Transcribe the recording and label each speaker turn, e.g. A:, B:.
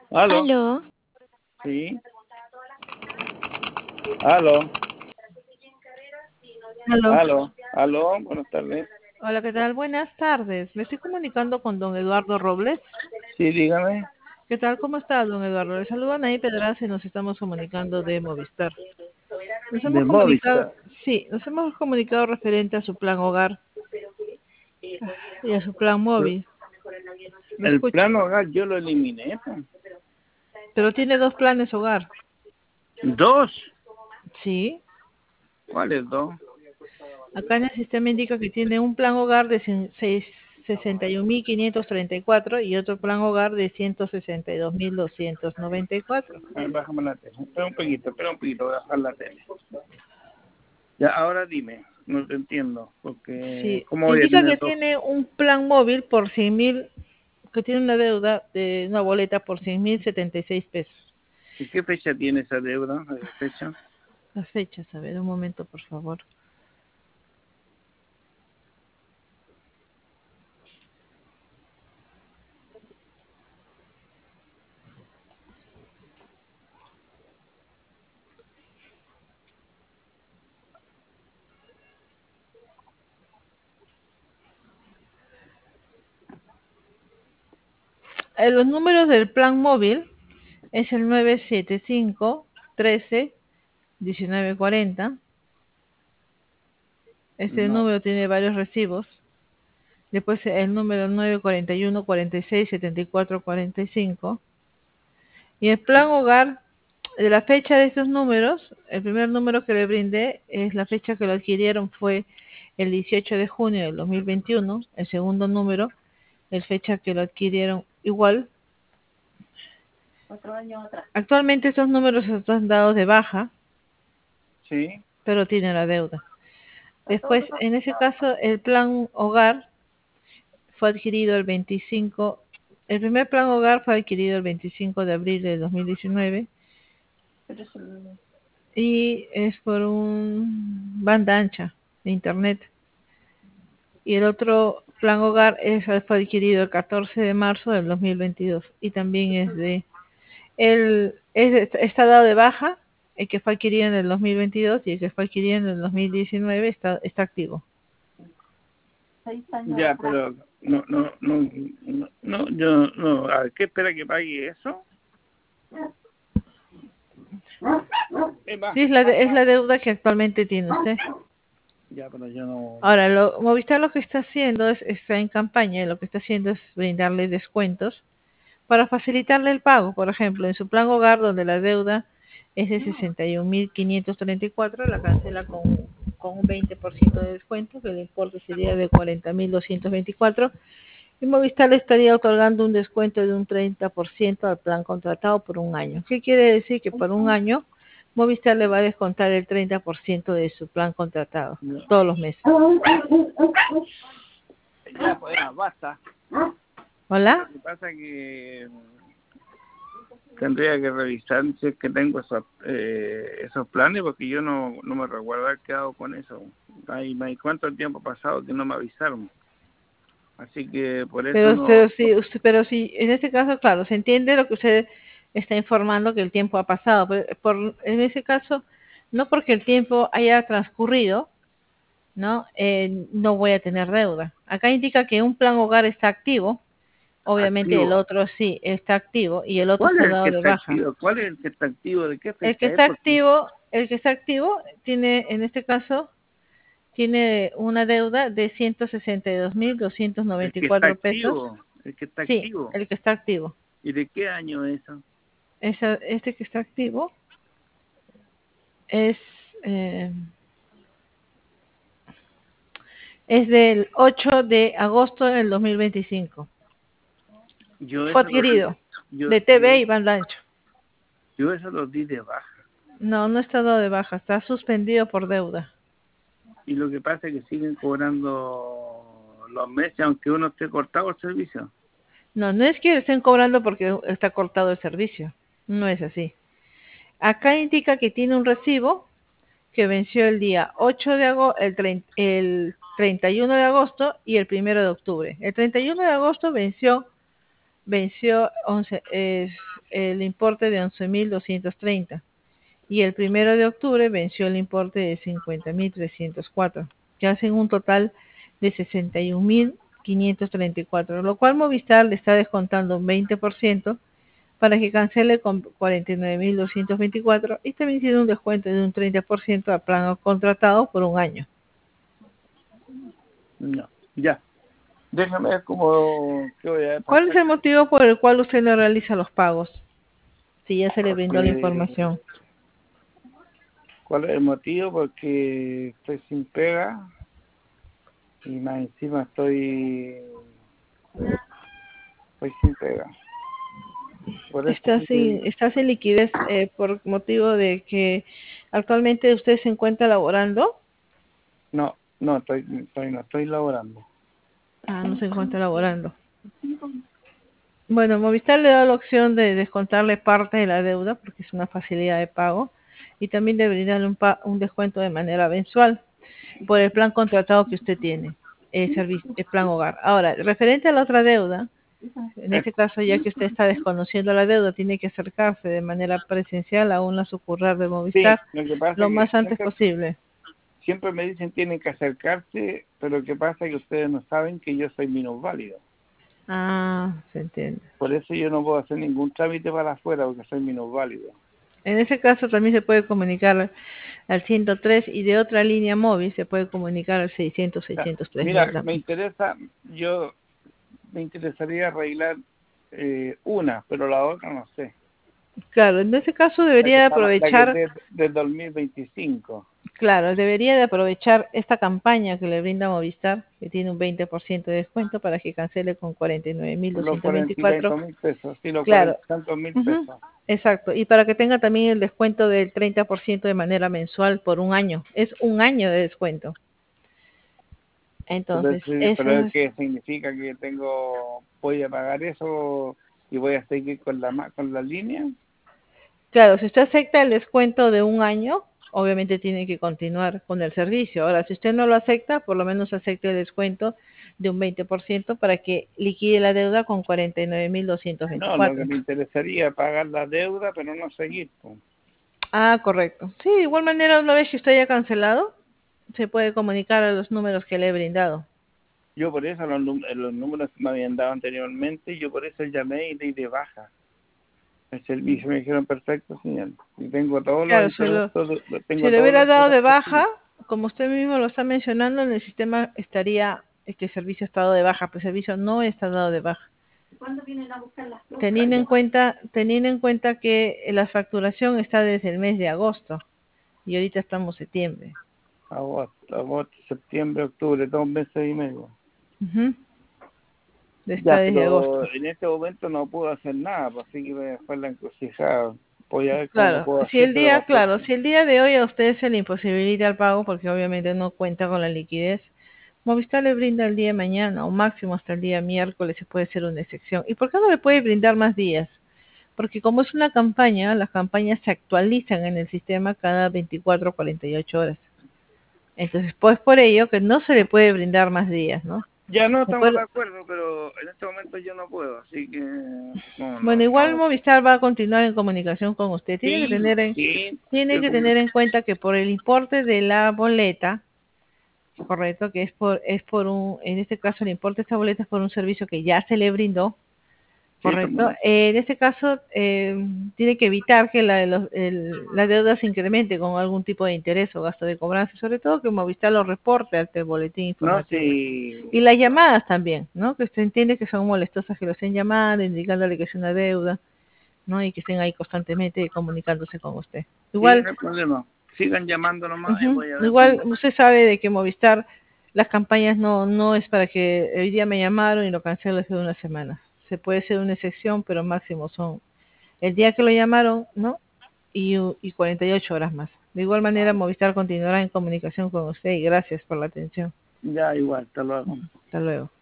A: Aló,
B: Aló,
A: sí, aló,
C: Aló.
A: aló, buenas tardes.
C: Hola, ¿qué tal? Buenas tardes. Me estoy comunicando con don Eduardo Robles.
A: Sí, dígame,
C: ¿Qué tal? ¿Cómo está, don Eduardo? Le saludan ahí Pedraza y nos estamos comunicando de Movistar. Nos hemos
A: de
C: comunicado,
A: Movistar.
C: sí, nos hemos comunicado referente a su plan hogar y a su plan
A: Pero
C: móvil. Lo
A: el
C: escucho.
A: plan hogar yo lo eliminé, pues.
C: Pero tiene dos planes hogar.
A: ¿Dos?
C: Sí.
A: ¿Cuáles dos?
C: Acá en el sistema indica que tiene un plan hogar de 61.534 y otro plan hogar de 162.294.
A: A ver, bájame la tele. Espera un poquito, voy a bajar la tele. Ya, ahora dime, no te entiendo, porque
C: Sí,
A: ¿cómo voy a
C: indica
A: tener
C: que
A: dos?
C: tiene un plan móvil por 100.000, que tiene una deuda de una boleta por 100.076 pesos.
A: ¿Y qué fecha tiene esa deuda? ¿Esa fecha?
C: Las fechas, a ver, un momento, por favor. Los números del plan móvil es el 975 13 1940. Este
A: No.
C: número tiene varios recibos. Después el número 941 46 74 45. Y el plan hogar, de la fecha de estos números, el primer número que le brindé es la fecha que lo adquirieron fue el 18 de junio del 2021. El segundo número es fecha que lo adquirieron igual.
A: Otro año atrás.
C: Actualmente estos números están dados de baja,
A: Sí.
C: pero tienen la deuda. Después, en ese caso, el plan hogar fue adquirido el 25, el primer plan hogar fue adquirido el 25 de abril de 2019 y es por un banda ancha de internet. Y el otro plan hogar fue adquirido el 14 de marzo del 2022 y también está dado de baja, el que fue adquirido en el 2022 y el que fue adquirido en el 2019 está activo.
A: Ya, pero no, yo no, a ver, ¿qué espera que pague eso?
C: Sí, es la deuda que actualmente tiene usted.
A: Ya, pero yo no.
C: Ahora, Movistar lo que está haciendo está en campaña y lo que está haciendo es brindarle descuentos para facilitarle el pago. Por ejemplo, en su plan hogar, donde la deuda es de 61.534, la cancela con un 20% de descuento, que el importe sería de 40.224. Y Movistar le estaría otorgando un descuento de un 30% al plan contratado por un año. ¿Qué quiere decir? Que por un año Movistar le va a descontar el 30% de su plan contratado
A: No.
C: todos los meses.
A: Ya, pues ya, basta. Lo
C: ¿Hola?
A: que pasa es que tendría que revisar si es que tengo esos planes, porque yo no me recuerdo haber quedado con eso. Hay cuánto tiempo pasado que no me avisaron. Así que por eso no.
C: Pero sí, en este caso, claro, se entiende lo que usted está informando, que el tiempo ha pasado, pero en ese caso, no porque el tiempo haya transcurrido, ¿no? No voy a tener deuda. Acá indica que un plan hogar está activo, obviamente el
A: Activo.
C: otro sí está activo y el otro
A: ¿Cuál
C: está
A: es el
C: dado
A: que
C: de
A: está
C: baja.
A: activo? ¿Cuál es el que está activo? ¿De qué fecha es? Porque
C: El que está activo tiene, en este caso, tiene una deuda de ciento sesenta y dos mil doscientos
A: el
C: noventa y
A: que está
C: cuatro pesos.
A: activo, el que está
C: Sí,
A: activo.
C: el que está activo.
A: ¿Y de qué año es eso?
C: Este que está activo es, eh, es del 8 de agosto del 2025.
A: Yo
C: Fue
A: eso lo di,
C: adquirido
A: yo,
C: de
A: yo,
C: TV y banda ancho.
A: yo eso lo di de baja.
C: No, no está dado de baja, está suspendido por deuda.
A: Y lo que pasa es que siguen cobrando los meses, aunque uno esté cortado el servicio.
C: No, no es que estén cobrando porque está cortado el servicio. No es así. Acá indica que tiene un recibo que venció el día 8 de agosto, el 31 de agosto y el 1 de octubre. El 31 de agosto venció el importe de 11.230 y el 1 de octubre venció el importe de 50.304, que hacen un total de 61.534, lo cual Movistar le está descontando un 20% para que cancele con 49.224 y también tiene un descuento de un 30% a plan contratado por un año.
A: No, ya. Déjame ver cómo qué voy a
C: ¿Cuál
A: pasar.
C: es el motivo por el cual usted no realiza los pagos? Si ya se le brindó la
A: Porque,
C: información.
A: ¿cuál es el motivo? Porque estoy sin pega y más encima estoy sin pega. Por eso
C: Está sin liquidez por motivo de que actualmente usted se encuentra laborando.
A: no estoy laborando.
C: Ah, no se encuentra laborando. Bueno, Movistar le da la opción de descontarle parte de la deuda porque es una facilidad de pago y también de brindarle un descuento de manera mensual por el plan contratado que usted tiene, el plan hogar. Ahora, referente a la otra deuda, en este caso, ya que usted está desconociendo la deuda, tiene que acercarse de manera presencial a una sucursal de
A: Sí,
C: Movistar
A: lo que pasa
C: lo
A: es
C: más
A: que
C: antes posible.
A: siempre me dicen tienen que acercarse, pero lo que pasa es que ustedes no saben que yo soy minusválido.
C: Ah, se entiende.
A: Por eso yo no puedo hacer ningún trámite para afuera porque soy minusválido.
C: En ese caso también se puede comunicar al 103 y de otra línea móvil se puede comunicar al 600, 603.000
A: Mira,
C: también.
A: me interesaría arreglar una, pero la otra no sé.
C: Claro, en ese caso
A: La que
C: debería de
A: está, la que es
C: aprovechar,
A: de 2025.
C: claro, debería de aprovechar esta campaña que le brinda Movistar, que tiene un 20% de descuento para que cancele con
A: Los 40 y
C: 49.224.
A: tantos mil pesos, sí, los 40
C: Claro,
A: y tantos mil
C: ujú,
A: pesos.
C: exacto, y para que tenga también el descuento del 30% de manera mensual por un año. Es un año de descuento. Entonces,
A: Pero
C: eso
A: es que significa que voy a pagar eso y voy a seguir con la línea.
C: claro, si usted acepta el descuento de un año, obviamente tiene que continuar con el servicio. Ahora, si usted no lo acepta, por lo menos acepte el descuento de un 20% para que liquide la deuda con
A: No, lo que
C: 49.224.
A: me interesaría es pagar la deuda, pero no seguir, pues.
C: Ah, correcto. Sí, de igual manera, una vez que usted haya cancelado, se puede comunicar a los números que le he brindado.
A: Yo por eso los números que me habían dado anteriormente, yo por eso llamé y di de baja el servicio. Me dijeron, perfecto, señor. Y tengo todos los
C: Claro,
A: instrumentos,
C: si
A: tengo
C: le
A: todos
C: hubiera
A: los
C: dado
A: números
C: de baja,
A: posibles.
C: como usted mismo lo está mencionando, en el sistema estaría que el servicio ha estado de baja, pero el servicio no está dado de baja.
B: ¿Cuándo vienen a buscar las cosas?
C: Teniendo en cuenta que la facturación está desde el mes de agosto y ahorita estamos en septiembre.
A: Agosto, septiembre, octubre, 2 meses y medio.
C: Ujú. Está
A: Ya,
C: desde
A: pero
C: agosto.
A: en este momento no puedo hacer nada, pues, así que me dejó en la encrucijada. Voy a ver cómo lo
C: Claro,
A: puedo hacer, pero va a ser...
C: si el día de hoy a usted se le imposibilita el pago porque obviamente no cuenta con la liquidez, Movistar le brinda el día de mañana o máximo hasta el día miércoles se puede hacer una excepción. ¿Y por qué no le puede brindar más días? Porque como es una campaña, las campañas se actualizan en el sistema cada 24 o 48 horas. Entonces, pues por ello que no se le puede brindar más días, ¿no?
A: Ya no
C: Se
A: estamos de
C: puede-
A: acuerdo, pero en este momento yo no puedo, así que
C: Bueno, igual
A: no.
C: Movistar va a continuar en comunicación con usted.
A: Sí, sí,
C: Tiene que tener en cuenta que por el importe de la boleta, correcto, que en este caso el importe de esta boleta es por un servicio que ya se le brindó,
A: sí,
C: correcto. En este caso tiene que evitar que la deuda se incremente con algún tipo de interés o gasto de cobranza, sobre todo que Movistar lo reporte ante el boletín
A: no,
C: informativo.
A: sí,
C: Y las llamadas también, ¿no? Que usted entiende que son molestosas que lo estén llamando, indicándole que es una deuda, ¿no? Y que estén ahí constantemente comunicándose con usted.
A: sí,
C: Igual,
A: no hay problema. Sigan llamando nomás y
C: ujú,
A: voy a ver
C: igual
A: cómo.
C: usted sabe de que Movistar, las campañas no es para que hoy día me llamaron y lo cancelo después de una semana. Se puede ser una excepción, pero máximo son el día que lo llamaron, ¿no? Y 48 horas más. De igual manera, Movistar continuará en comunicación con usted y gracias por la atención.
A: Ya igual, hasta luego.
C: Hasta luego.